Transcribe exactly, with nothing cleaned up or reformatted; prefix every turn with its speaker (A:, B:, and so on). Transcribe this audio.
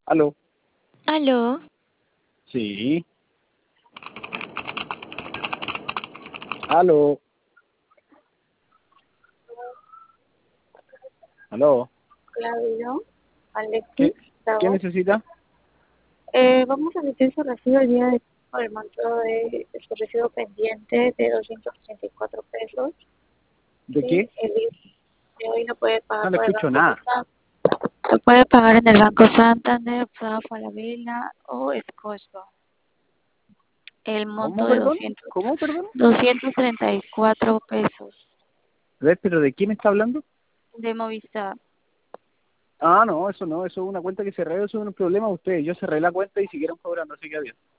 A: Aló.
B: Aló.
A: Sí. Aló. Aló.
C: Claudio, Alexis,
A: ¿Qué, qué
C: Gustavo.
A: necesita?
C: Eh, vamos a emitir su recibo el día de por el monto de su recibo pendiente de doscientos treinta y cuatro pesos.
A: ¿De
C: Sí,
A: qué?
C: el día de hoy lo puede
A: No
C: pagar
A: le
C: por el
A: escucho
C: Banco
A: nada.
C: Santander. Lo puede pagar en el Banco Santander, Falabella o Scotiabank. El
A: ¿Cómo,
C: monto de
A: perdón?
C: doscientos,
A: ¿Cómo, perdón?
C: doscientos treinta y cuatro pesos
A: A ver, pero ¿de quién está hablando?
C: de Movistar.
A: Ah, no, eso no, eso es una cuenta que cerré, eso es un problema de ustedes. Yo cerré la cuenta y siguieron cobrando, así que adiós.